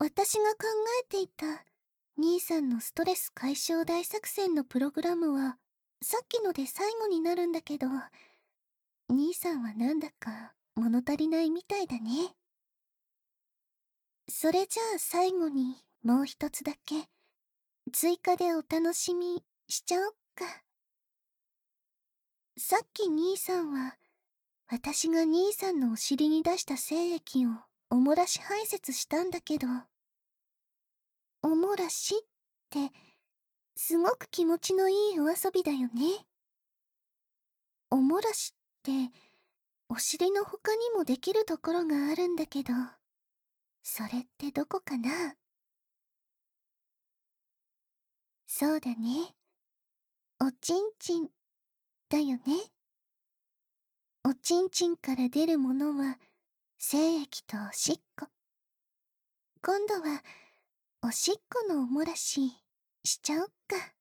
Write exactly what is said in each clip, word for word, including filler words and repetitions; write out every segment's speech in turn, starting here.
私が考えていた兄さんのストレス解消大作戦のプログラムはさっきので最後になるんだけど、兄さんはなんだか物足りないみたいだね。それじゃあ最後にもう一つだけ追加でお楽しみしちゃおっか。さっき兄さんは私が兄さんのお尻に出した精液をおもらし排泄したんだけど、おもらしってすごく気持ちのいいお遊びだよね。おもらしってお尻の他にもできるところがあるんだけど、それってどこかな？そうだね。おちんちんだよね。おちんちんから出るものは精液とおしっこ。今度はおしっこのおもらししちゃおっか。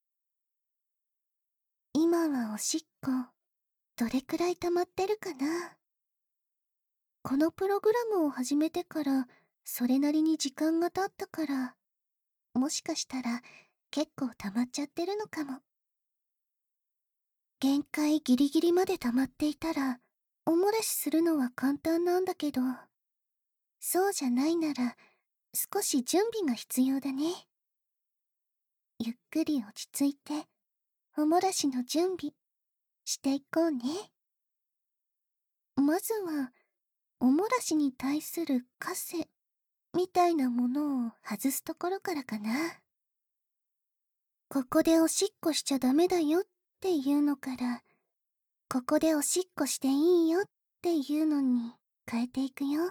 今はおしっこどれくらい溜まってるかな？このプログラムを始めてからそれなりに時間が経ったから、もしかしたら結構溜まっちゃってるのかも。限界ギリギリまで溜まっていたらおもらしするのは簡単なんだけど、そうじゃないなら少し準備が必要だね。ゆっくり落ち着いておもらしの準備していこうね。まずはおもらしに対するカセみたいなものを外すところからかな。ここでおしっこしちゃダメだよっていうのから、ここでおしっこしていいよっていうのに変えていくよ。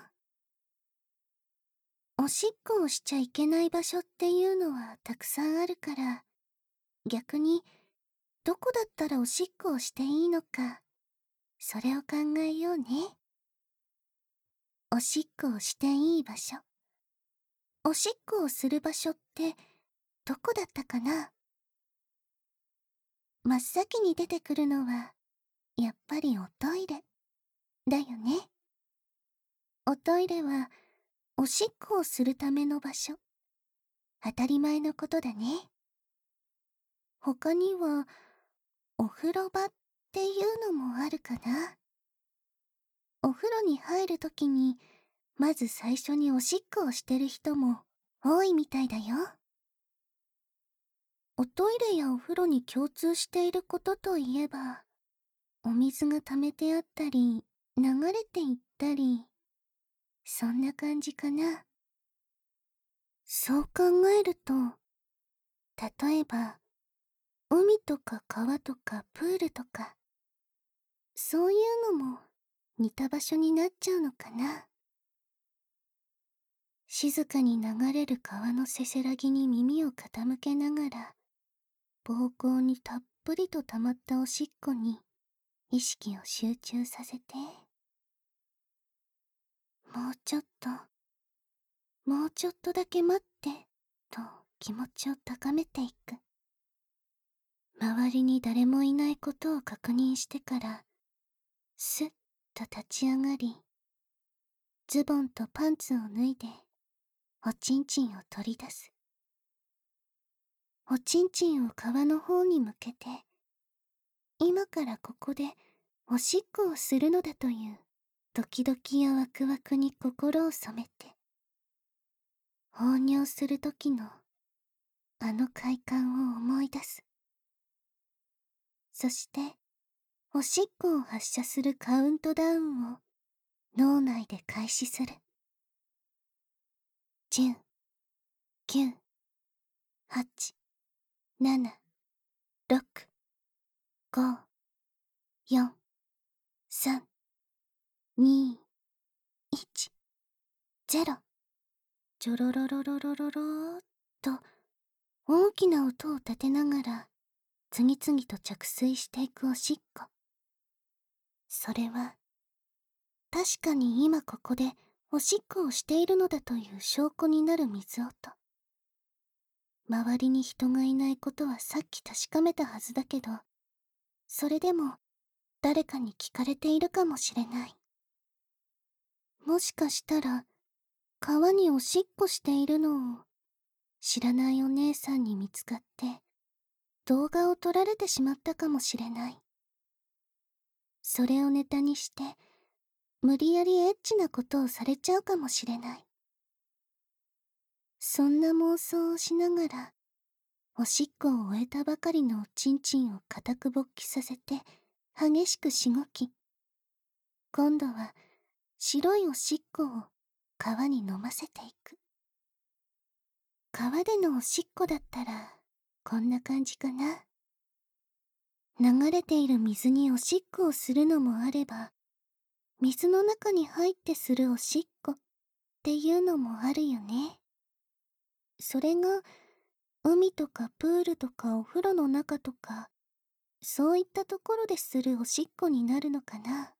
おしっこをしちゃいけない場所っていうのはたくさんあるから、逆にどこだったらおしっこをしていいのか、それを考えようね。おしっこをしていい場所。おしっこをする場所ってどこだったかな？真っ先に出てくるのはやっぱりおトイレだよね。おトイレはおしっこをするための場所。当たり前のことだね。他にはお風呂場っていうのもあるかな。お風呂に入るときにまず最初におしっこをしてる人も多いみたいだよ。おトイレやお風呂に共通していることといえば、お水が溜めてあったり流れていったり、そんな感じかな。そう考えると、例えば海とか川とかプールとか、そういうのも似た場所になっちゃうのかな。静かに流れる川のせせらぎに耳を傾けながら、膀胱にたっぷりと溜まったおしっこに意識を集中させて、もうちょっと、もうちょっとだけ待って、と気持ちを高めていく。周りに誰もいないことを確認してから、すっと立ち上がり、ズボンとパンツを脱いで、おちんちんを取り出す。おちんちんを川の方に向けて、今からここでおしっこをするのだというドキドキやワクワクに心を染めて、放尿する時のあの快感を思い出す。そしておしっこを発射するカウントダウンを脳内で開始する。じゅう、きゅう、はち、なな、ろく、ご、よん、さん、に、いち、ゼロ。ジョロロロロロロローっと大きな音を立てながら次々と着水していくおしっこ。それは確かに今ここでおしっこをしているのだという証拠になる水音。周りに人がいないことはさっき確かめたはずだけど、それでも誰かに聞かれているかもしれない。もしかしたら川におしっこしているのを知らないお姉さんに見つかって動画を撮られてしまったかもしれない。それをネタにして無理やりエッチなことをされちゃうかもしれない。そんな妄想をしながらおしっこを終えたばかりのおちんちんを固く勃起させて激しくしごき、今度は白いおしっこを川に飲ませていく。川でのおしっこだったらこんな感じかな。流れている水におしっこをするのもあれば、水の中に入ってするおしっこっていうのもあるよね。それが海とかプールとかお風呂の中とか、そういったところでするおしっこになるのかな。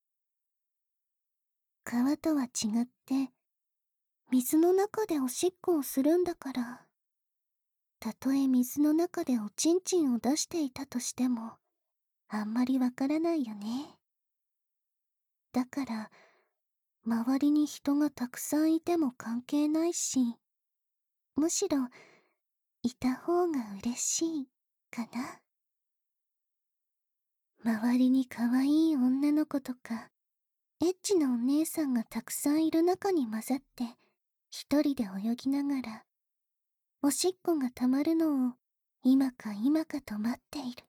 川とは違って水の中でおしっこをするんだから、たとえ水の中でおちんちんを出していたとしてもあんまりわからないよね。だから周りに人がたくさんいても関係ないし、むしろいた方が嬉しいかな。周りに可愛い女の子とかエッチなお姉さんがたくさんいる中に混ざって一人で泳ぎながらおしっこがたまるのを今か今かと待っている。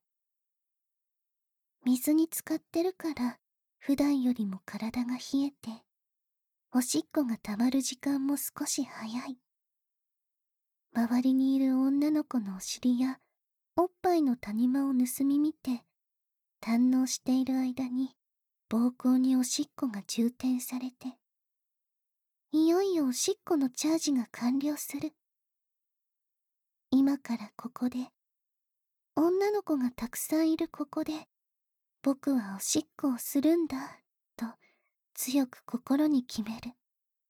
水に浸かってるから普段よりも体が冷えておしっこがたまる時間も少し早い。周りにいる女の子のお尻やおっぱいの谷間を盗み見て堪能している間に膀胱におしっこが充填されて、いよいよおしっこのチャージが完了する。今からここで、女の子がたくさんいるここで、僕はおしっこをするんだと強く心に決める。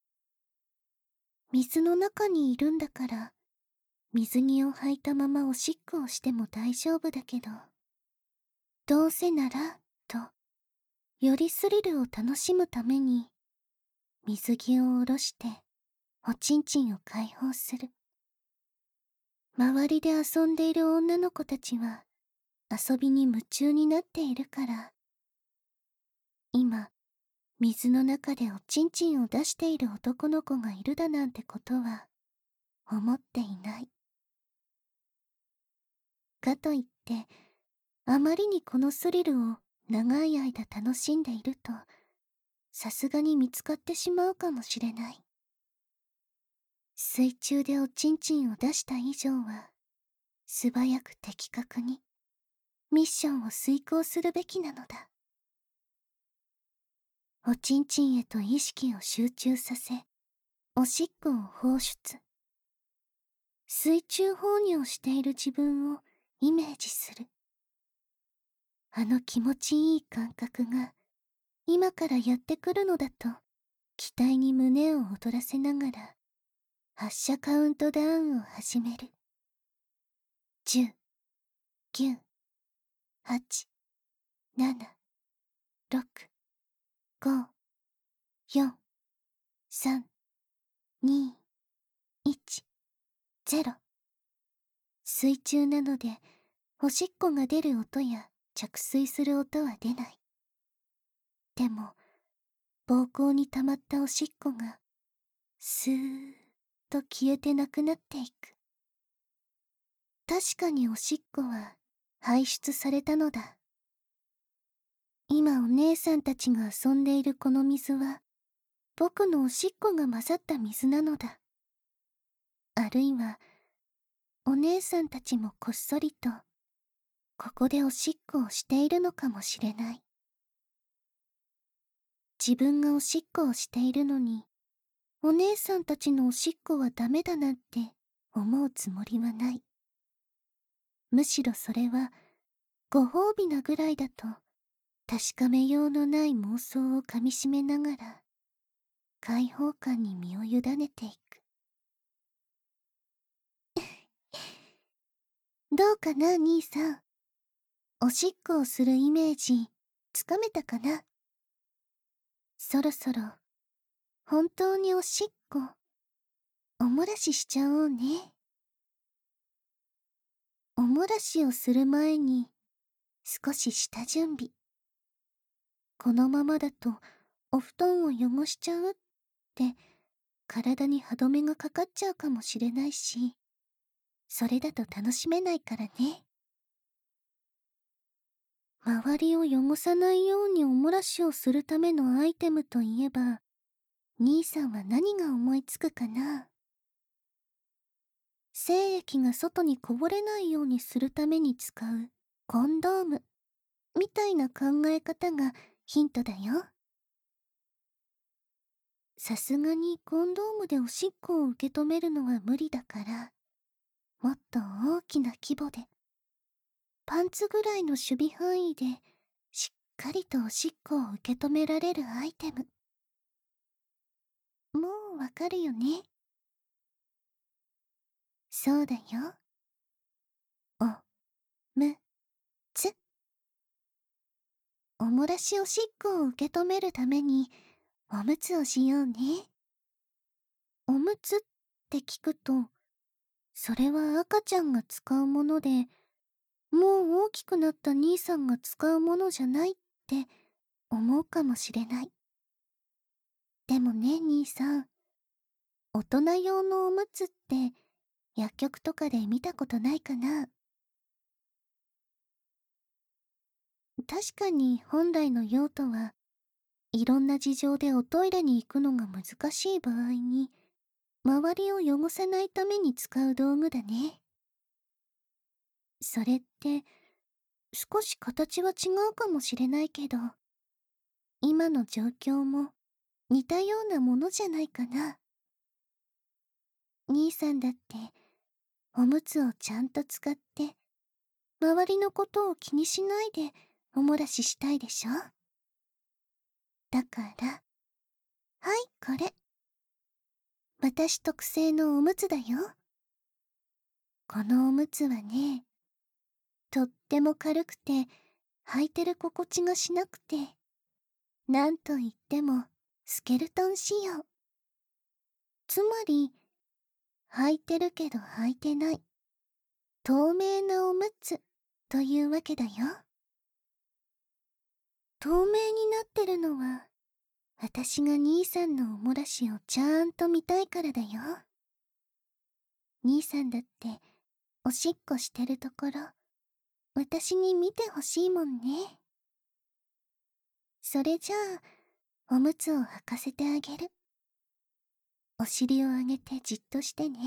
水の中にいるんだから水着を履いたままおしっこをしても大丈夫だけど、どうせならとよりスリルを楽しむために水着を下ろしておちんちんを解放する。周りで遊んでいる女の子たちは遊びに夢中になっているから、今水の中でおちんちんを出している男の子がいるだなんてことは思っていない。かといってあまりにこのスリルを長い間楽しんでいるとさすがに見つかってしまうかもしれない。水中でおちんちんを出した以上は素早く的確にミッションを遂行するべきなのだ。おちんちんへと意識を集中させおしっこを放出。水中放尿している自分をイメージする。あの気持ちいい感覚が今からやってくるのだと期待に胸を躍らせながら発射カウントダウンを始める。じゅう、きゅう、はち、なな、ろく、ご、よん、さん、に、いち、ゼロ。水中なのでおしっこが出る音や着水する音は出ない。でも膀胱に溜まったおしっこがスーッと消えてなくなっていく。確かにおしっこは排出されたのだ。今お姉さんたちが遊んでいるこの水は僕のおしっこが混ざった水なのだ。あるいはお姉さんたちもこっそりとここでおしっこをしているのかもしれない。自分がおしっこをしているのにお姉さんたちのおしっこはダメだなんて思うつもりはない。むしろそれはご褒美なぐらいだと確かめようのない妄想をかみしめながら解放感に身を委ねていく。どうかな兄さん、おしっこをするイメージつかめたかな。そろそろ本当におしっこ、おもらししちゃおうね。おもらしをする前に少し下準備。このままだとお布団を汚しちゃうって体に歯止めがかかっちゃうかもしれないし、それだと楽しめないからね。周りを汚さないようにおもらしをするためのアイテムといえば、兄さんは何が思いつくかな。精液が外にこぼれないようにするために使うコンドームみたいな考え方がヒントだよ。さすがにコンドームでおしっこを受け止めるのは無理だから、もっと大きな規模で、パンツぐらいの守備範囲でしっかりとおしっこを受け止められるアイテム。もうわかるよね。そうだよ。お、む、つ。おもらしおしっこを受け止めるためにおむつをしようね。おむつって聞くと、それは赤ちゃんが使うもので、もう大きくなった兄さんが使うものじゃないって思うかもしれない。でもね、兄さん、大人用のおむつって薬局とかで見たことないかな。確かに本来の用途はいろんな事情でおトイレに行くのが難しい場合に、周りを汚さないために使う道具だね。それって少し形は違うかもしれないけど、今の状況も似たようなものじゃないかな。兄さんだっておむつをちゃんと使って周りのことを気にしないでおもらししたいでしょ。だからはい、これ私特製のおむつだよ。このおむつはね、とっても軽くて履いてる心地がしなくて、なんといってもスケルトン仕様。つまり履いてるけど履いてない透明なおむつというわけだよ。透明になってるのは私が兄さんのおもらしをちゃんと見たいからだよ。兄さんだっておしっこしてるところ私に見てほしいもんね。それじゃあおむつを履かせてあげる。お尻を上げてじっとしてね。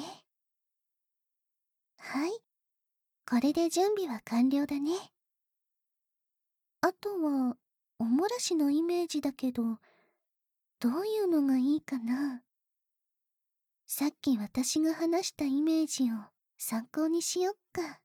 はい、これで準備は完了だね。あとはおもらしのイメージだけど、どういうのがいいかな。さっき私が話したイメージを参考にしよっか。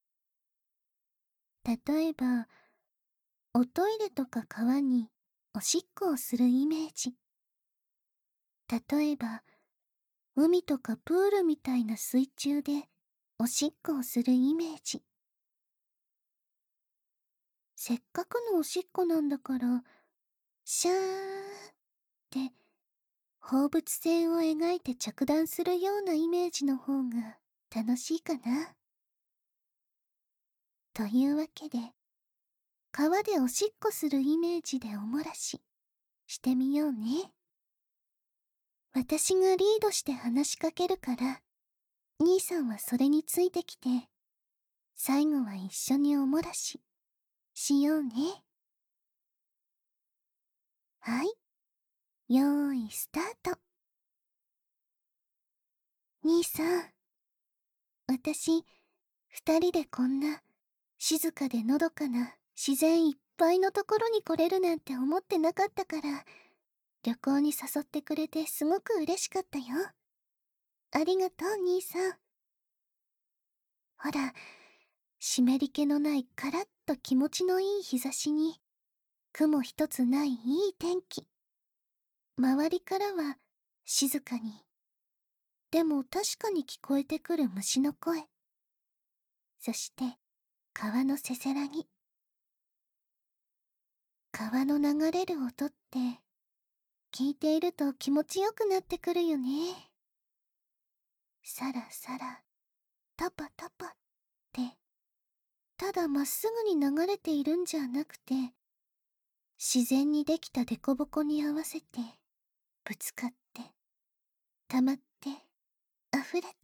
例えばおトイレとか川におしっこをするイメージ。例えば海とかプールみたいな水中でおしっこをするイメージ。せっかくのおしっこなんだから、シャーって放物線を描いて着弾するようなイメージの方が楽しいかな。というわけで、川でおしっこするイメージでおもらししてみようね。私がリードして話しかけるから、兄さんはそれについてきて、最後は一緒におもらししようね。はい、よーいスタート。兄さん、私二人でこんな静かでのどかな自然いっぱいのところに来れるなんて思ってなかったから、旅行に誘ってくれてすごく嬉しかったよ。ありがとう兄さん。ほら、湿り気のないカラッと気持ちのいい日差しに、雲一つないいい天気。周りからは静かに、でも確かに聞こえてくる虫の声。そして川のせせらぎ。川の流れる音って聞いていると気持ちよくなってくるよね。さらさら、タパタパって、ただまっすぐに流れているんじゃなくて、自然にできた凸凹に合わせて、ぶつかって、溜まって、溢れて。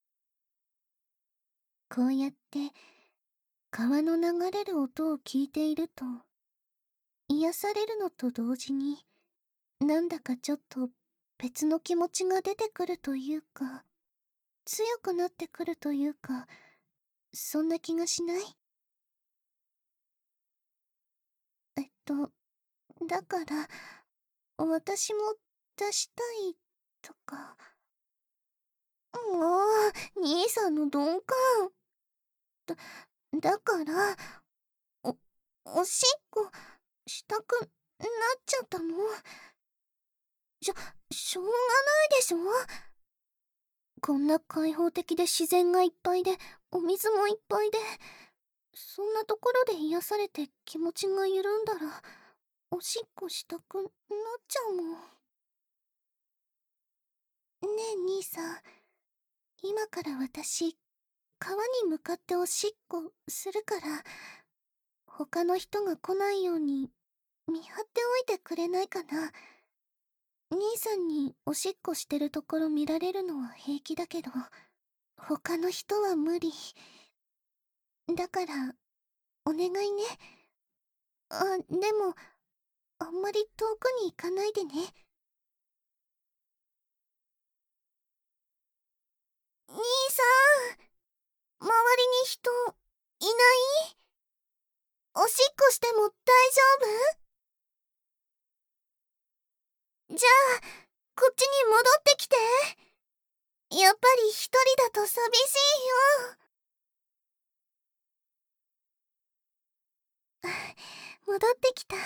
こうやって川の流れる音を聞いていると、癒されるのと同時に、なんだかちょっと別の気持ちが出てくるというか、強くなってくるというか、そんな気がしない？えっと、だから、私も出したいとか。もう、兄さんの鈍感。だ、だから、お、おしっこしたくなっちゃったの。しょ、しょうがないでしょ。こんな開放的で自然がいっぱいで、お水もいっぱいで、そんなところで癒されて気持ちが緩んだら、おしっこしたくなっちゃうもん。ねえ兄さん、今から私、川に向かっておしっこするから、他の人が来ないように見張っておいてくれないかな。兄さんにおしっこしてるところ見られるのは平気だけど、他の人は無理。だから、お願いね。あ、でも、あんまり遠くに行かないでね。兄さん、周りに人、いない？おしっこしても大丈夫？じゃあ、こっちに戻ってきて。やっぱり一人だと寂しいよ。戻ってきた。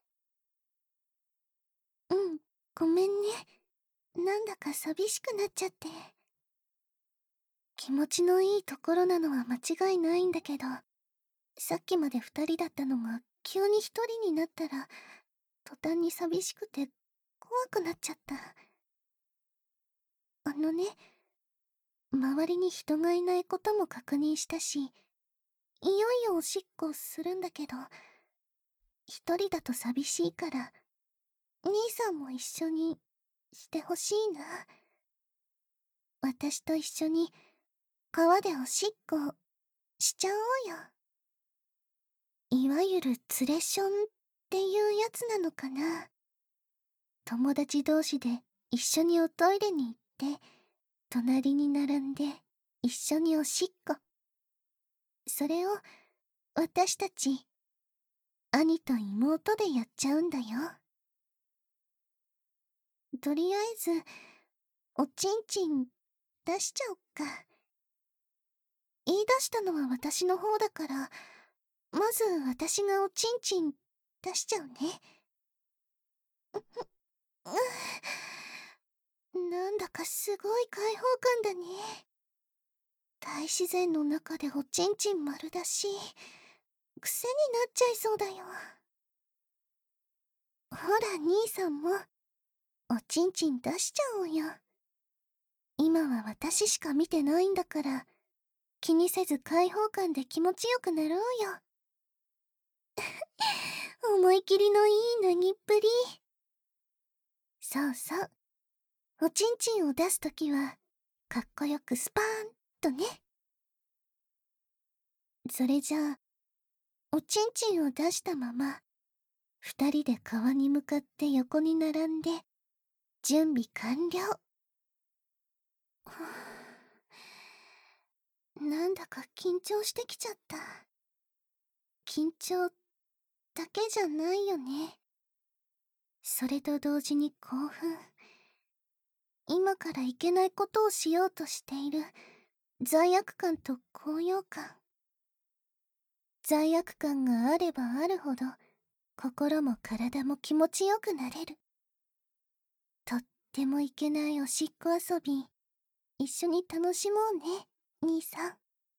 うん、ごめんね。なんだか寂しくなっちゃって。気持ちのいいところなのは間違いないんだけど、さっきまで二人だったのが急に一人になったら、途端に寂しくて怖くなっちゃった。あのね、周りに人がいないことも確認したし、いよいよおしっこするんだけど、一人だと寂しいから、兄さんも一緒にしてほしいな。私と一緒に川でおしっこしちゃおうよ。いわゆるツレションっていうやつなのかな。友達同士で一緒におトイレに行って、隣に並んで一緒におしっこ。それを私たち、兄と妹でやっちゃうんだよ。とりあえず、おちんちん出しちゃおっか。言い出したのは私の方だから、まず私がおちんちん出しちゃうね。なんだかすごい開放感だね。大自然の中でおちんちん丸出し。癖になっちゃいそうだよ。ほら兄さんもおちんちん出しちゃおうよ。今は私しか見てないんだから、気にせず開放感で気持ちよくなろうよ。思い切りのいい脱ぎっぷり。そうそう。おちんちんを出すときは、かっこよくスパーンとね。それじゃあ、おちんちんを出したまま、二人で川に向かって横に並んで、準備完了。はあ、なんだか緊張してきちゃった。緊張だけじゃないよね。それと同時に興奮。今からいけないことをしようとしている罪悪感と高揚感。罪悪感があればあるほど、心も体も気持ちよくなれる。とってもいけないおしっこ遊び、一緒に楽しもうね、兄さん。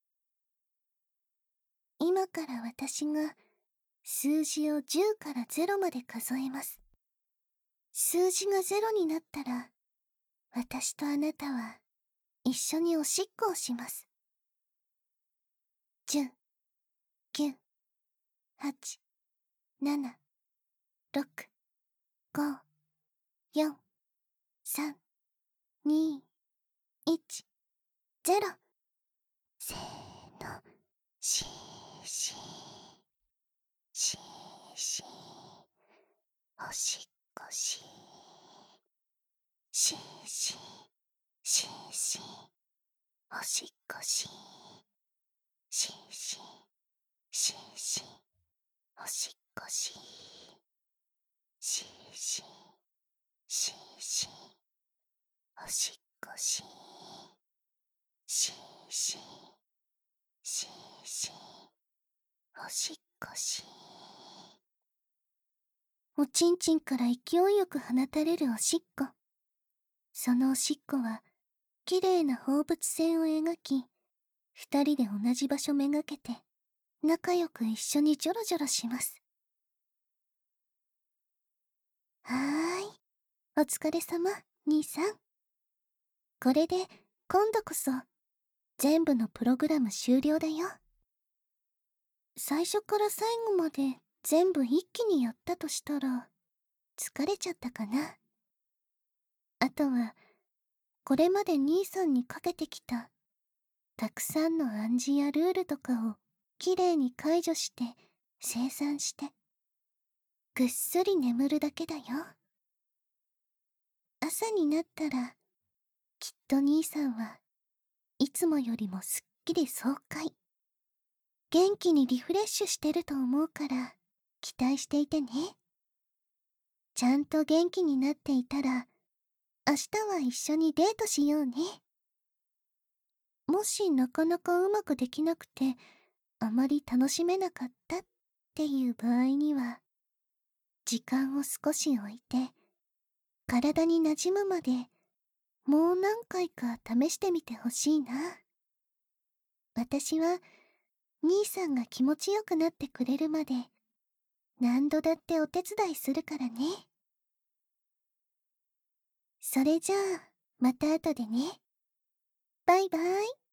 今から私が数字をじゅうからゼロまで数えます。 数字がゼロになったら、私とあなたは一緒におしっこをします。じゅう、きゅう、はち、なな、ろく、ご、よん、さん、に、いち、ゼロ。せーの、しーしー、しーしー、おしっこしー、しーしー、しーしー、おしっこしー、しーしー、しーしー、おしっこしー、しーしー、しーしー、おしっこしー、しーしー、しーしー、おしっこしー。おちんちんから勢いよく放たれるおしっこ。そのおしっこはきれいな放物線を描き、二人で同じ場所めがけて仲良く一緒にジョロジョロします。はーい、お疲れ様、兄さん。これで今度こそ全部のプログラム終了だよ。最初から最後まで全部一気にやったとしたら疲れちゃったかな。あとはこれまで兄さんにかけてきたたくさんの暗示やルールとかをきれいに解除して清算してぐっすり眠るだけだよ。朝になったらきっと兄さんはいつもよりもすっきり爽快、元気にリフレッシュしてると思うから期待していてね。ちゃんと元気になっていたら明日は一緒にデートしようね。もしなかなかうまくできなくてあまり楽しめなかったっていう場合には、時間を少し置いて体になじむまでもう何回か試してみてほしいな。私は兄さんが気持ちよくなってくれるまで何度だってお手伝いするからね。それじゃあまた後でね。バイバイ。